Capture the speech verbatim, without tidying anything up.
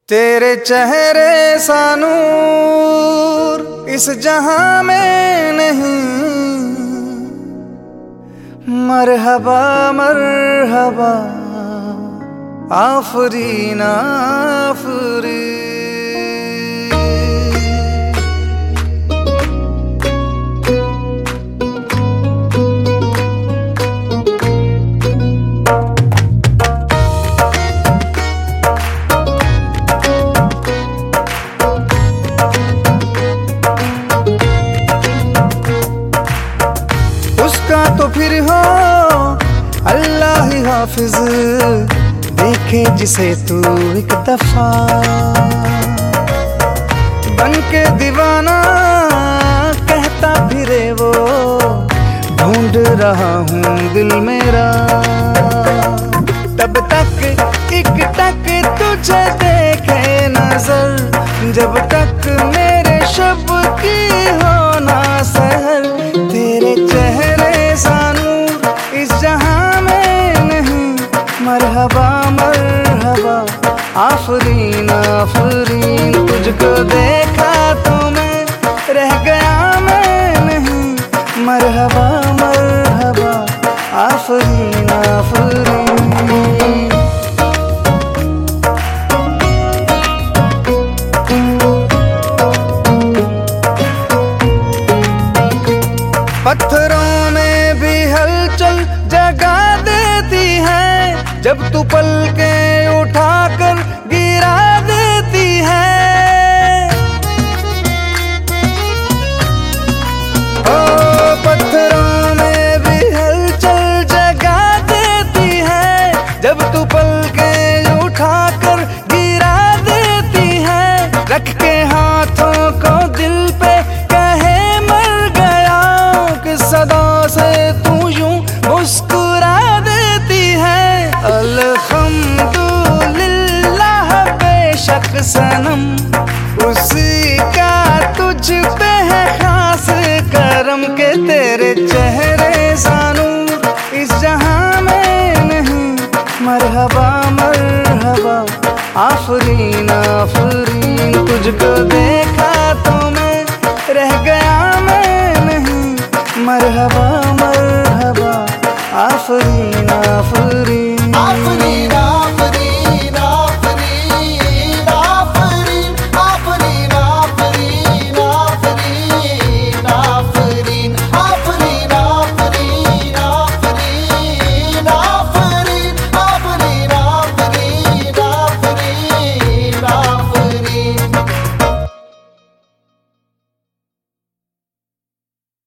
तेरे चेहरे सा नूर इस जहां में नहीं। मरहबा मरहबा आफरीन आफरी। उसका तो फिर हो अल्लाह ही हाफिज, देखे जिसे तू एक दफा। बन के दीवाना कहता फिरे वो, ढूंढ रहा हूँ दिल मेरा। तब तक एक टक तुझे देखे नजर, जब तक मेरे शब की हो ना सहर। तेरे चेहरे सा नूर इस जहां में नहीं। मरहबा मरहबा आफरीन आफरीन। तुझको देखा तो मैं रह गया मैं नहीं। मरहबा मरहबा आफरीन आफरीन। पत्थरों में भी हलचल जगा देती है, जब तू पलके उठाकर गिरा देती है। ओ पत्थरों में भी हलचल जगा देती है, जब तू पलके उठाकर गिरा देती है। रख के हाथों को दिल पे कहे मर गया, सदा से तू यूं मुस्कुरा देती है। अल्हम्दुलिल्लाह बेशक सनम, उसी का तुझ पे है खास करम। के तेरे चेहरे सा नूर इस जहां में नहीं। मरहबा मरहबा आफरीन आफरीन। तुझको देखा तो मैं रह गया मैं नहीं। मरहबा मरहबा आफरीन आफरीन आफरीन।